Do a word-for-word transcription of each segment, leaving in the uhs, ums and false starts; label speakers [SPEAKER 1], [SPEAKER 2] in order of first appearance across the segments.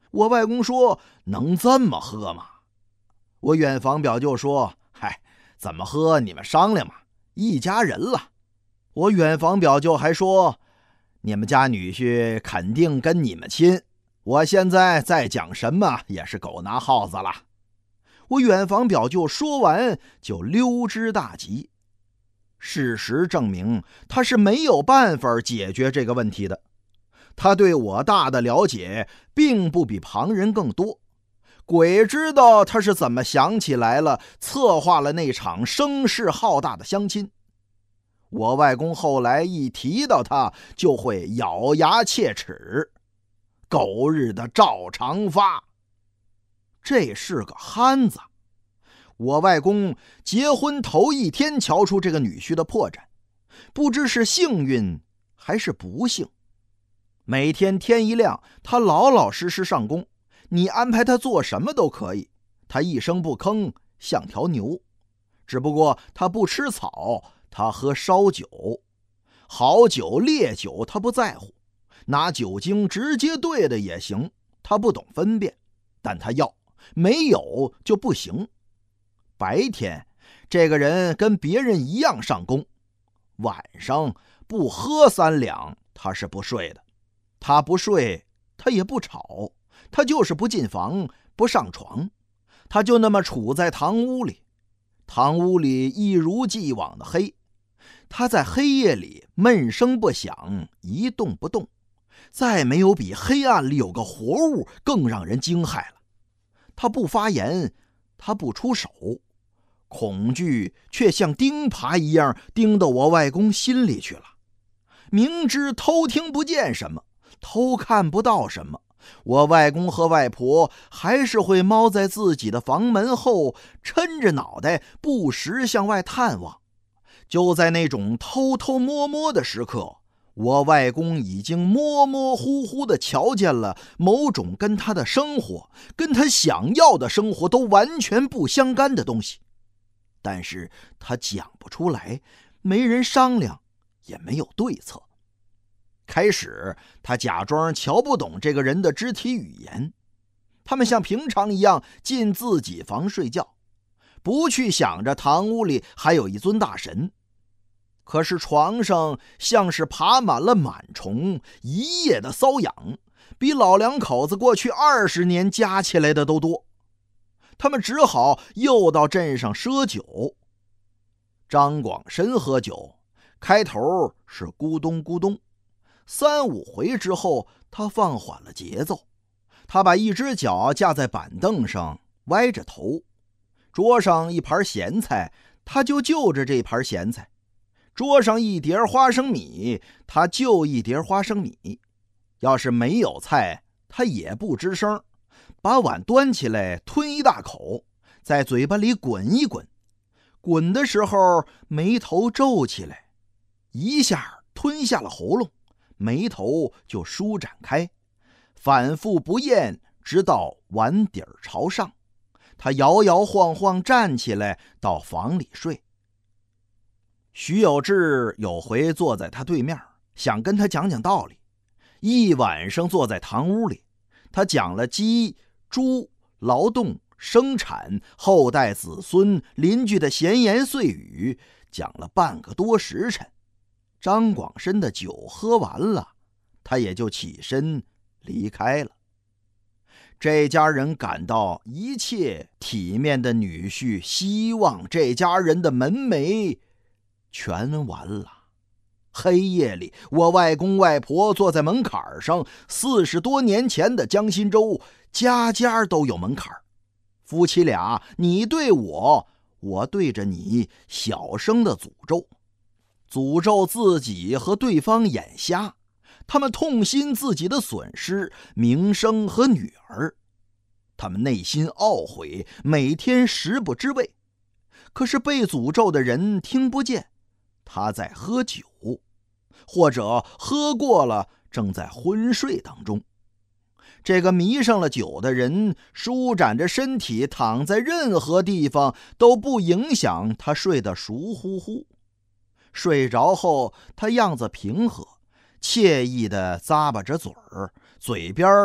[SPEAKER 1] 我外公说：“能这么喝吗？”我远房表舅说：“嗨，怎么喝你们商量嘛，一家人了。”我远房表舅还说：“你们家女婿肯定跟你们亲，我现在再讲什么也是狗拿耗子了。”我远房表舅说完就溜之大吉。事实证明，他是没有办法解决这个问题的。他对我大的了解并不比旁人更多，鬼知道他是怎么想起来了，策划了那场声势浩大的相亲。我外公后来一提到他，就会咬牙切齿，狗日的赵长发，这是个憨子。我外公结婚头一天瞧出这个女婿的破绽，不知是幸运还是不幸。每天天一亮，他老老实实上工，你安排他做什么都可以，他一声不吭，像条牛。只不过他不吃草，他喝烧酒，好酒烈酒他不在乎，拿酒精直接兑的也行，他不懂分辨，但他要，没有就不行。白天这个人跟别人一样上工，晚上不喝三两他是不睡的。他不睡，他也不吵，他就是不进房，不上床，他就那么处在堂屋里。堂屋里一如既往的黑，他在黑夜里闷声不响，一动不动。再没有比黑暗里有个活物更让人惊骇了。他不发言，他不出手，恐惧却像钉耙一样钉到我外公心里去了。明知偷听不见什么，偷看不到什么，我外公和外婆还是会猫在自己的房门后，抻着脑袋不时向外探望。就在那种偷偷摸摸的时刻，我外公已经模模糊糊地瞧见了某种跟他的生活，跟他想要的生活都完全不相干的东西。但是他讲不出来，没人商量，也没有对策。开始他假装瞧不懂这个人的肢体语言，他们像平常一样进自己房睡觉，不去想着堂屋里还有一尊大神。可是床上像是爬满了螨虫，一夜的瘙痒，比老两口子过去二十年加起来的都多。他们只好又到镇上赊酒。张广深喝酒，开头是咕咚咕咚，三五回之后，他放缓了节奏。他把一只脚架在板凳上，歪着头。桌上一盘咸菜，他就就着这盘咸菜。桌上一碟花生米，他就一碟花生米。要是没有菜，他也不吱声，把碗端起来吞一大口，在嘴巴里滚一滚。滚的时候眉头皱起来，一下吞下了喉咙，眉头就舒展开，反复不厌，直到碗底儿朝上。他摇摇晃晃站起来，到房里睡。徐有志有回坐在他对面，想跟他讲讲道理。一晚上坐在堂屋里，他讲了鸡、猪、劳动、生产、后代子孙、邻居的闲言碎语，讲了半个多时辰。张广深的酒喝完了，他也就起身离开了。这家人感到一切体面的女婿希望这家人的门楣全完了。黑夜里，我外公外婆坐在门槛上，四十多年前的江心洲，家家都有门槛。夫妻俩，你对我，我对着你，小声的诅咒，诅咒自己和对方眼瞎。他们痛心自己的损失，名声和女儿。他们内心懊悔，每天食不知味。可是被诅咒的人听不见，他在喝酒，或者喝过了，正在昏睡当中。这个迷上了酒的人，舒展着身体躺在任何地方，都不影响他睡得熟乎乎。睡着后，他样子平和，惬意地咂巴着嘴儿，嘴边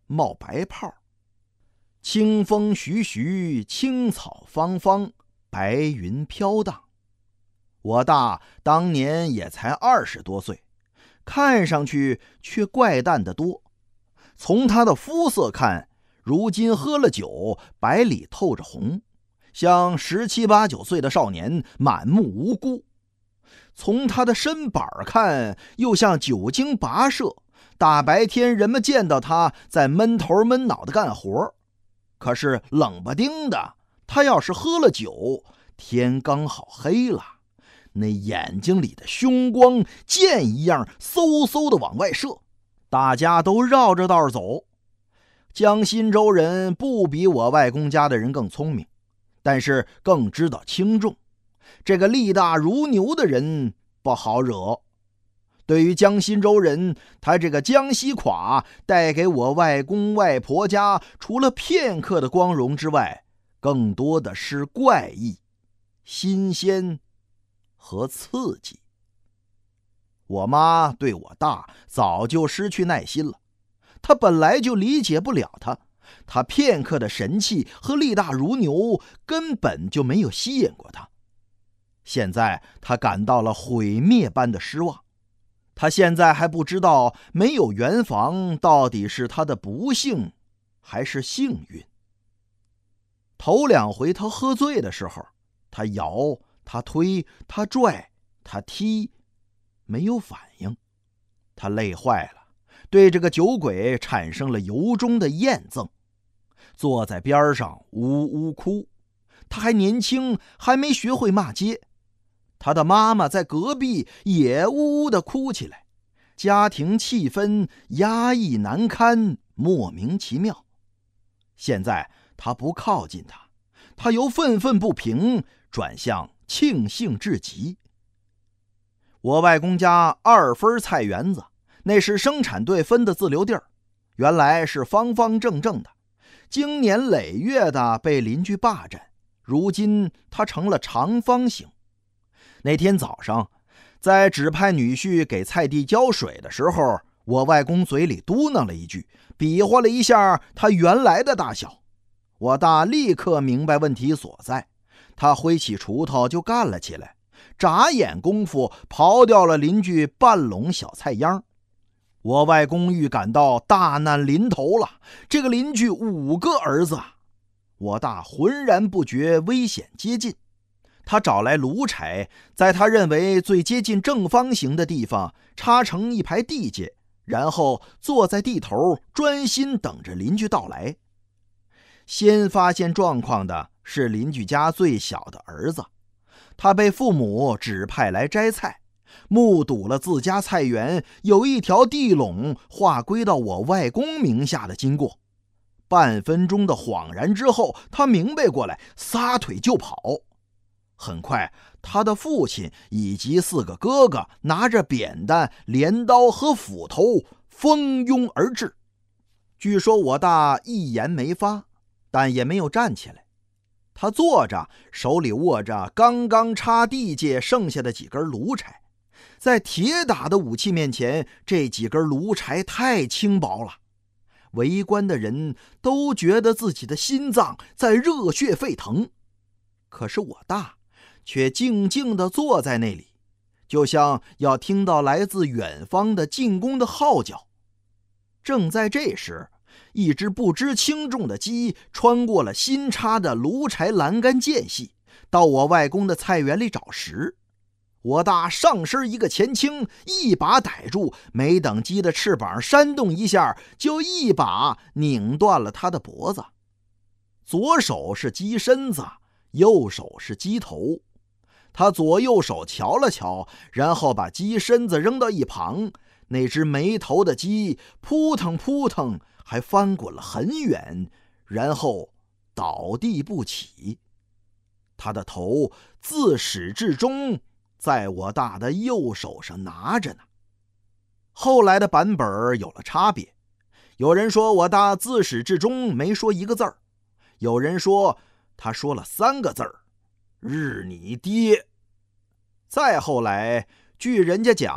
[SPEAKER 1] 冒白泡。清风徐徐，青草芳芳，白云飘荡。我大当年也才二十多岁，看上去却怪诞得多。从他的肤色看，如今喝了酒，白里透着红，像十七八九岁的少年，满目无辜。从他的身板看，又像久经跋涉，大白天人们见到他在闷头闷脑的干活，可是冷不丁的，他要是喝了酒，天刚好黑了，那眼睛里的凶光箭一样嗖嗖的往外射，大家都绕着道走。江心洲人不比我外公家的人更聪明，但是更知道轻重。这个力大如牛的人不好惹。对于江心洲人，他这个江西垮带给我外公外婆家除了片刻的光荣之外，更多的是怪异、新鲜和刺激。我妈对我大早就失去耐心了，她本来就理解不了他，他片刻的神气和力大如牛根本就没有吸引过他。现在他感到了毁灭般的失望。他现在还不知道没有圆房到底是他的不幸还是幸运。头两回他喝醉的时候，他摇，他推，他拽，他踢，没有反应。他累坏了，对这个酒鬼产生了由衷的厌憎，坐在边上呜呜哭。他还年轻，还没学会骂街。他的妈妈在隔壁也呜呜地哭起来，家庭气氛压抑难堪，莫名其妙。现在他不靠近他，他由愤愤不平转向庆幸至极。我外公家二分菜园子，那是生产队分的自留地儿，原来是方方正正的，经年累月的被邻居霸占，如今它成了长方形。那天早上，在指派女婿给菜地浇水的时候，我外公嘴里嘟囔了一句，比划了一下他原来的大小。我大立刻明白问题所在，他挥起锄头就干了起来，眨眼功夫刨掉了邻居半垄小菜秧。我外公预感到大难临头了，这个邻居五个儿子，我大浑然不觉危险接近。他找来炉柴，在他认为最接近正方形的地方插成一排地界，然后坐在地头专心等着邻居到来。先发现状况的是邻居家最小的儿子，他被父母指派来摘菜，目睹了自家菜园有一条地垄划归到我外公名下的经过。半分钟的恍然之后，他明白过来，撒腿就跑。很快，他的父亲以及四个哥哥拿着扁担、镰刀和斧头蜂拥而至。据说我大一言没发，但也没有站起来。他坐着，手里握着刚刚插地界剩下的几根炉柴。在铁打的武器面前，这几根炉柴太轻薄了。围观的人都觉得自己的心脏在热血沸腾。可是我大却静静地坐在那里，就像要听到来自远方的进攻的号角。正在这时，一只不知轻重的鸡穿过了新插的炉柴栏杆间隙，到我外公的菜园里找食。我大上身一个前倾，一把逮住，没等鸡的翅膀扇动一下，就一把拧断了它的脖子。左手是鸡身子，右手是鸡头。他左右手瞧了瞧，然后把鸡身子扔到一旁，那只没头的鸡扑腾扑腾还翻滚了很远，然后倒地不起。他的头自始至终在我大的右手上拿着呢。后来的版本有了差别，有人说我大自始至终没说一个字儿，有人说他说了三个字儿，日你爹。再后来据人家讲，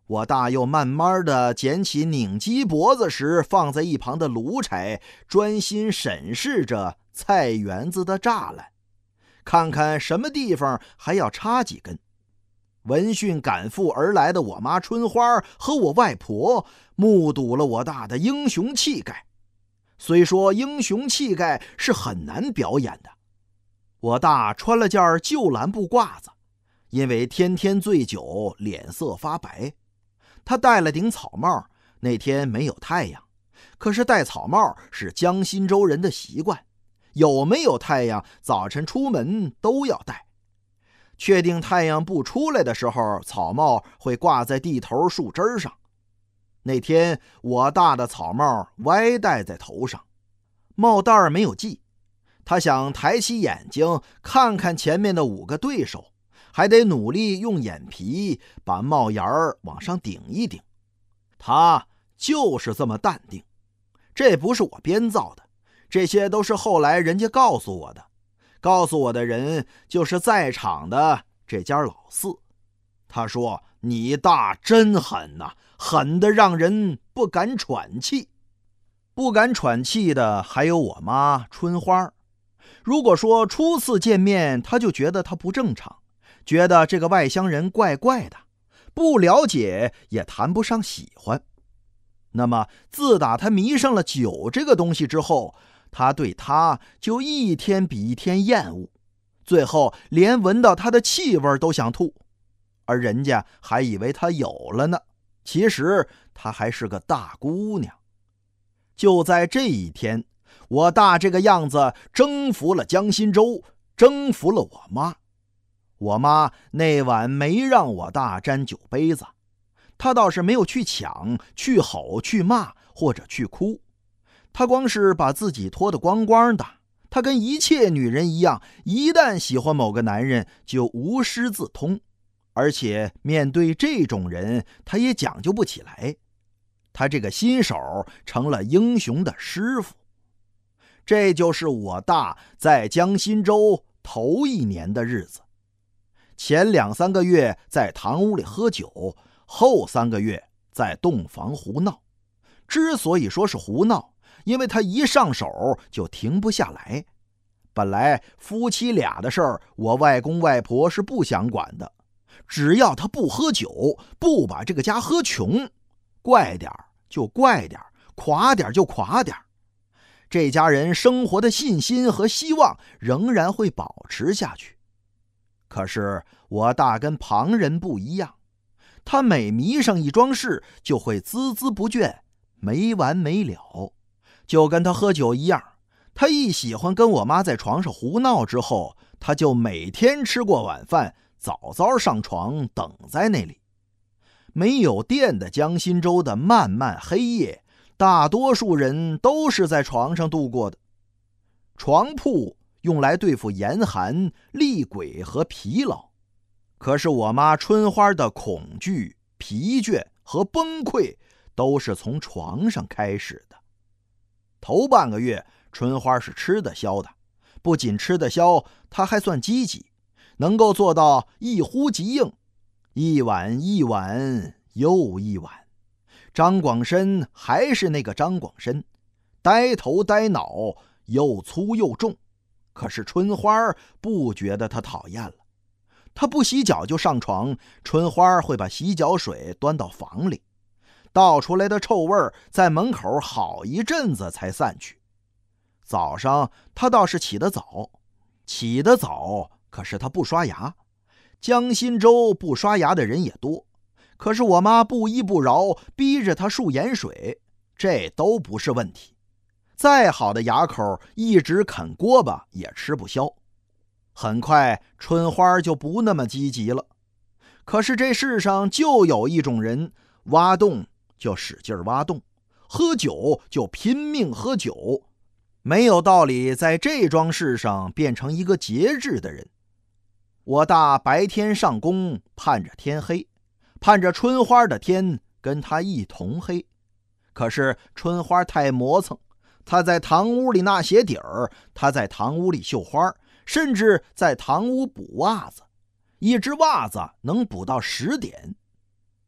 [SPEAKER 1] 我大又慢慢地捡起拧鸡脖子时放在一旁的炉柴，专心审视着菜园子的栅栏，看看什么地方还要插几根。闻讯赶赴而来的我妈春花和我外婆目睹了我大的英雄气概。虽说英雄气概是很难表演的，我大穿了件旧蓝布褂子，因为天天醉酒脸色发白。他戴了顶草帽，那天没有太阳，可是戴草帽是江心洲人的习惯，有没有太阳早晨出门都要戴。确定太阳不出来的时候，草帽会挂在地头树枝上。那天我大的草帽歪戴在头上，帽带没有系。他想抬起眼睛看看前面的五个对手，还得努力用眼皮把帽檐儿往上顶一顶。他就是这么淡定，这不是我编造的，这些都是后来人家告诉我的。告诉我的人就是在场的这家老四。他说：“你大真狠呐，狠得让人不敢喘气。”不敢喘气的还有我妈春花。如果说初次见面他就觉得他不正常，觉得这个外乡人怪怪的，不了解也谈不上喜欢，那么自打他迷上了酒这个东西之后，他对他就一天比一天厌恶，最后连闻到他的气味都想吐。而人家还以为他有了呢，其实他还是个大姑娘。就在这一天，我大这个样子征服了江心洲，征服了我妈。我妈那晚没让我大沾酒杯子，她倒是没有去抢、去吼、去骂或者去哭，她光是把自己脱得光光的。她跟一切女人一样，一旦喜欢某个男人就无师自通，而且面对这种人她也讲究不起来。她这个新手成了英雄的师傅。这就是我大在江心洲头一年的日子。前两三个月在堂屋里喝酒，后三个月在洞房胡闹。之所以说是胡闹，因为他一上手就停不下来。本来夫妻俩的事儿，我外公外婆是不想管的，只要他不喝酒，不把这个家喝穷，怪点就怪点，垮点就垮点，这家人生活的信心和希望仍然会保持下去。可是我大跟旁人不一样，他每迷上一桩事就会孜孜不倦，没完没了。就跟他喝酒一样，他一喜欢跟我妈在床上胡闹之后，他就每天吃过晚饭早早上床等在那里。没有电的江心洲的漫漫黑夜，大多数人都是在床上度过的。床铺用来对付严寒、厉鬼和疲劳，可是我妈春花的恐惧、疲倦和崩溃都是从床上开始的。头半个月春花是吃得消的，不仅吃得消，她还算积极，能够做到一呼即应，一碗一碗又一碗。张广深还是那个张广深，呆头呆脑，又粗又重。可是春花不觉得他讨厌了，他不洗脚就上床，春花会把洗脚水端到房里，倒出来的臭味在门口好一阵子才散去。早上他倒是起得早，起得早，可是他不刷牙。江心洲不刷牙的人也多，可是我妈不依不饶，逼着他漱盐水，这都不是问题。再好的牙口，一直啃锅巴也吃不消。很快春花就不那么积极了。可是这世上就有一种人，挖洞就使劲挖洞，喝酒就拼命喝酒，没有道理在这桩事上变成一个节制的人。我大白天上工，盼着天黑，盼着春花的天跟他一同黑。可是春花太磨蹭，他在堂屋里纳鞋底儿，他在堂屋里绣花，甚至在堂屋补袜子，一只袜子能补到十点。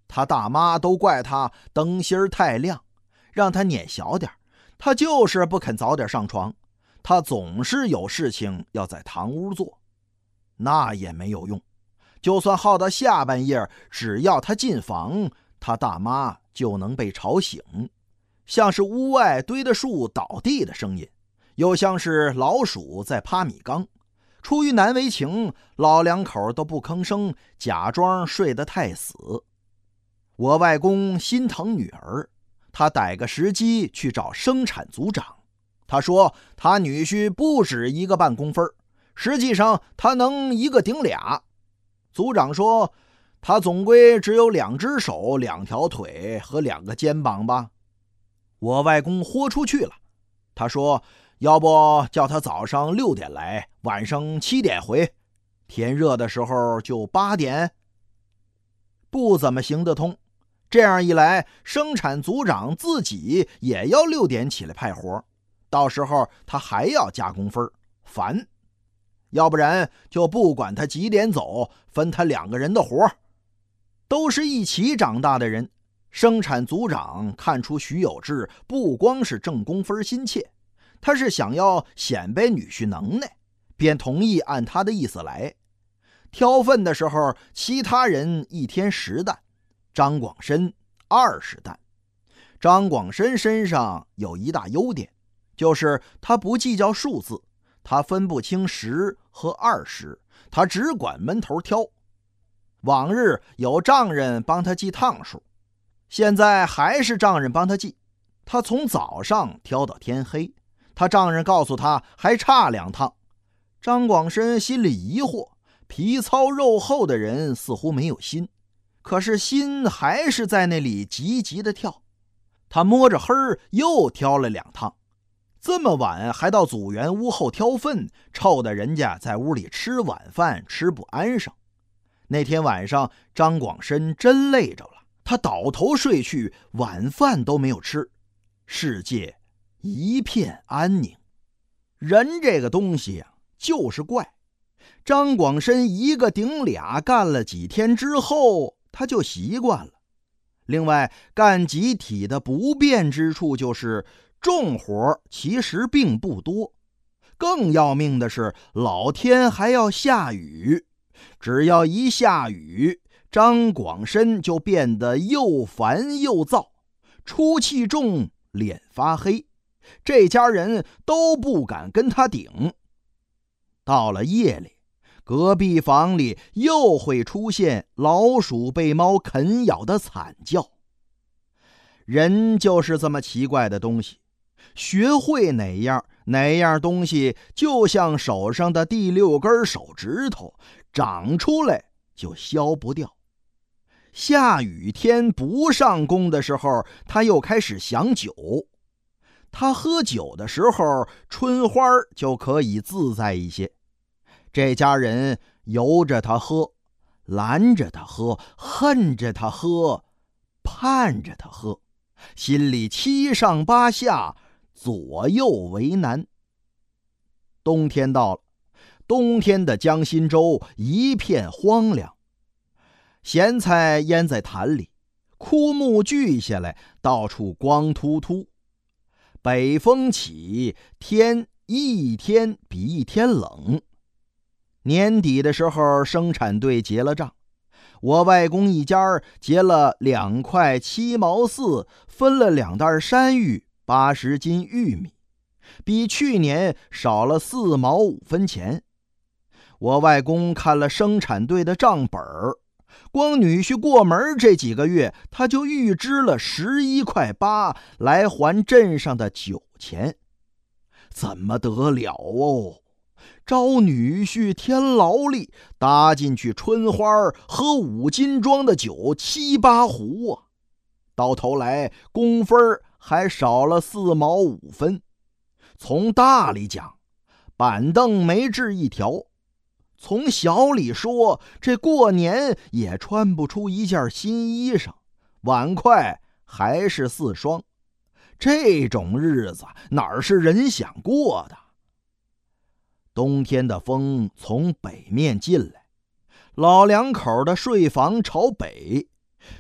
[SPEAKER 1] 他大妈都怪他灯芯太亮，让他撵小点，他就是不肯早点上床，他总是有事情要在堂屋做。那也没有用，就算耗到下半夜，只要他进房，他大妈就能被吵醒，像是屋外堆的树倒地的声音，又像是老鼠在趴米缸。出于难为情，老两口都不吭声，假装睡得太死。我外公心疼女儿，他逮个时机去找生产组长。他说他女婿不止一个半工分，实际上他能一个顶俩。组长说他总归只有两只手、两条腿和两个肩膀吧。我外公豁出去了，他说要不叫他早上六点来，晚上七点回，天热的时候就八点。不怎么行得通，这样一来，生产组长自己也要六点起来派活，到时候他还要加工分，烦。要不然就不管他几点走，分他两个人的活。都是一起长大的人，生产组长看出徐有志不光是挣工分心切，他是想要显摆女婿能耐，便同意按他的意思来。挑粪的时候，其他人一天十担，张广深二十担。张广深身上有一大优点，就是他不计较数字，他分不清十和二十，他只管闷头挑。往日有丈人帮他记趟数，现在还是丈人帮他记。他从早上挑到天黑，他丈人告诉他还差两趟。张广深心里疑惑，皮糙肉厚的人似乎没有心，可是心还是在那里急急地跳。他摸着黑儿又挑了两趟，这么晚还到组员屋后挑粪，臭得人家在屋里吃晚饭吃不安生。那天晚上张广深真累着了，他倒头睡去，晚饭都没有吃。世界一片安宁。人这个东西啊，就是怪。张广深一个顶俩干了几天之后，他就习惯了。另外，干集体的不便之处就是重活其实并不多，更要命的是老天还要下雨。只要一下雨，张广深就变得又烦又躁，出气重，脸发黑，这家人都不敢跟他顶。到了夜里，隔壁房里又会出现老鼠被猫啃咬的惨叫。人就是这么奇怪的东西，学会哪样哪样东西，就像手上的第六根手指头，长出来就消不掉。下雨天不上工的时候，他又开始想酒。他喝酒的时候，春花就可以自在一些。这家人由着他喝，拦着他喝，恨着他喝，盼着他喝，心里七上八下，左右为难。冬天到了，冬天的江心洲一片荒凉，咸菜腌在坛里，枯木锯下来，到处光秃秃。北风起，天一天比一天冷。年底的时候，生产队结了账，我外公一家结了两块七毛四，分了两袋山芋，八十斤玉米，比去年少了四毛五分钱。我外公看了生产队的账本儿，光女婿过门这几个月，他就预支了十一块八来还镇上的酒钱。怎么得了哦？招女婿添劳力，搭进去春花，喝五斤装的酒七八壶啊！到头来工分还少了四毛五分。从大里讲，板凳没治一条；从小里说，这过年也穿不出一件新衣裳，碗筷还是四双。这种日子哪是人想过的？冬天的风从北面进来，老两口的睡房朝北，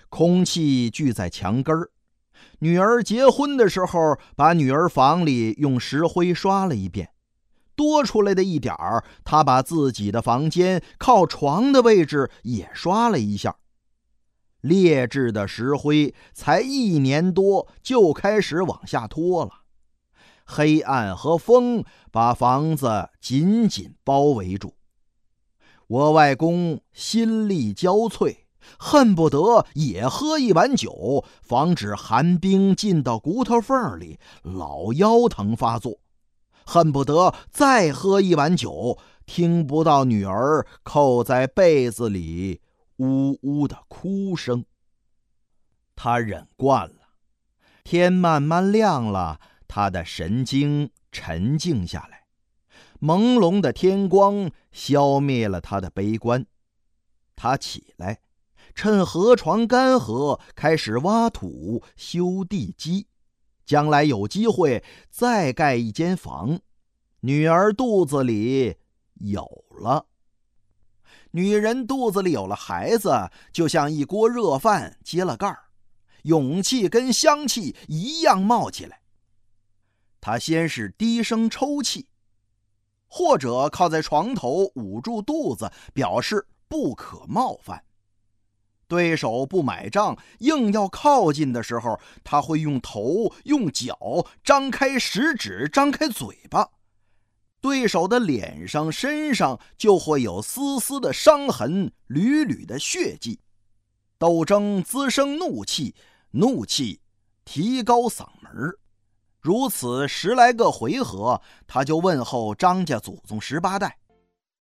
[SPEAKER 1] 空气聚在墙根儿。女儿结婚的时候，把女儿房里用石灰刷了一遍，多出来的一点儿，他把自己的房间靠床的位置也刷了一下。劣质的石灰才一年多就开始往下脱了，黑暗和风把房子紧紧包围住。我外公心力交瘁，恨不得也喝一碗酒，防止寒冰进到骨头缝里，老腰疼发作。恨不得再喝一碗酒，听不到女儿扣在被子里呜呜的哭声。他忍惯了，天慢慢亮了，他的神经沉静下来，朦胧的天光消灭了他的悲观。他起来，趁河床干涸，开始挖土修地基，将来有机会再盖一间房。女儿肚子里有了。女人肚子里有了孩子，就像一锅热饭揭了盖儿，勇气跟香气一样冒起来。她先是低声抽泣，或者靠在床头捂住肚子，表示不可冒犯。对手不买账，硬要靠近的时候，他会用头用脚张开食指，张开嘴巴，对手的脸上身上就会有丝丝的伤痕，缕缕的血迹。斗争滋生怒气，怒气提高嗓门。如此十来个回合，他就问候张家祖宗十八代。